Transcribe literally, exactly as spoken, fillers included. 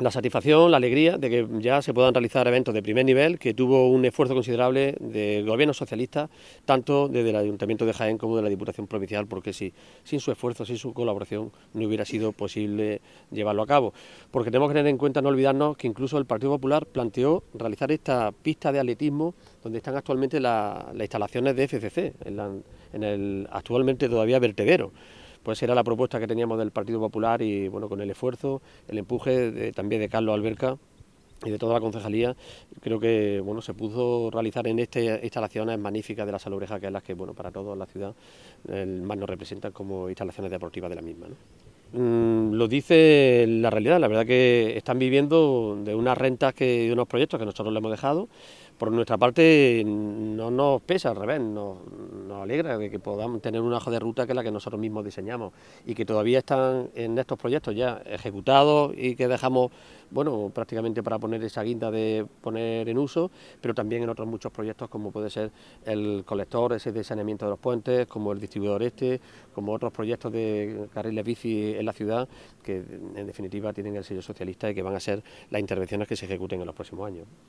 la satisfacción, la alegría de que ya se puedan realizar eventos de primer nivel, que tuvo un esfuerzo considerable del gobierno socialista, tanto desde el Ayuntamiento de Jaén como de la Diputación Provincial, porque si, sin su esfuerzo, sin su colaboración, no hubiera sido posible llevarlo a cabo. Porque tenemos que tener en cuenta, no olvidarnos, que incluso el Partido Popular planteó realizar esta pista de atletismo donde están actualmente la, las instalaciones de F C C, en, la, en el actualmente todavía vertedero. Pues era la propuesta que teníamos del Partido Popular y bueno, con el esfuerzo, el empuje de, también de Carlos Alberca y de toda la concejalía, creo que bueno, se pudo realizar en estas instalaciones magníficas de la Salobreja, que es las que bueno, para toda la ciudad el, más nos representan como instalaciones deportivas de la misma, ¿no? Mm, lo dice la realidad, la verdad que están viviendo de unas rentas que, de unos proyectos que nosotros le hemos dejado. Por nuestra parte no nos pesa, al revés, nos, nos alegra de que podamos tener una hoja de ruta que es la que nosotros mismos diseñamos y que todavía están en estos proyectos ya ejecutados y que dejamos, bueno, prácticamente para poner esa guinda de poner en uso, pero también en otros muchos proyectos como puede ser el colector ese de saneamiento de los puentes, como el distribuidor este, como otros proyectos de carriles bici en la ciudad que en definitiva tienen el sello socialista y que van a ser las intervenciones que se ejecuten en los próximos años.